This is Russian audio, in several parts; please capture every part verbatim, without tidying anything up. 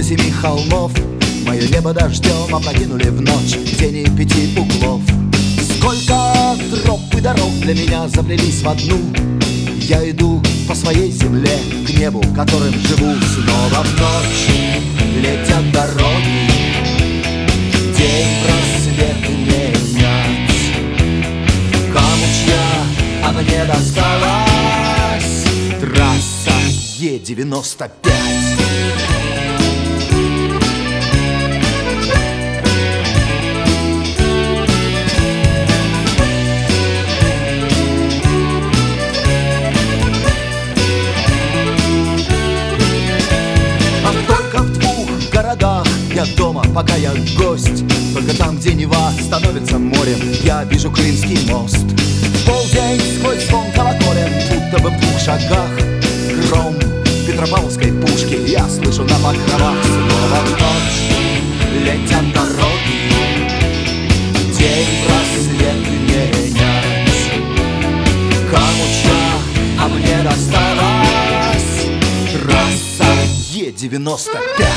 семи холмов мое небо дождем опрокинули в ночь в тени пяти углов. Сколько троп и дорог для меня заплелись в одну. Я иду по своей земле к небу, которым живу. Снова в ночь летят дороги, день просвет менять. Камучья, а мне досталась трасса Е девяносто пять. Я дома, пока я гость. Только там, где Нева становится морем, я вижу Крымский мост. В полдень сквозь звон колоколен, будто бы в двух шагах гром Петропавловской пушки я слышу на покровах. Снова в ночь летят дороги, день просвет менять. Камуча, а мне досталась трасса Е девяносто пять.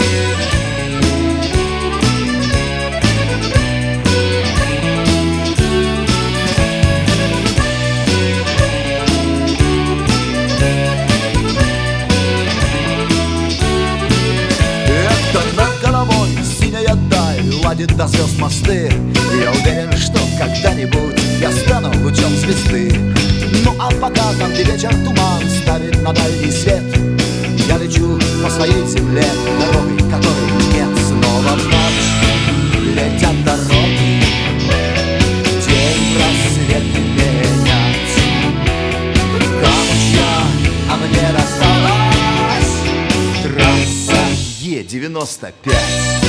Ладит до звезд мосты. Я уверен, что когда-нибудь я стану лучом звезды. Ну а пока там, где вечер туман ставит на дальний свет, я лечу по своей земле дорогой, которой нет. Снова в ночь летят дороги, день просвет менять. Камучья, а мне досталась трасса Е девяносто пять.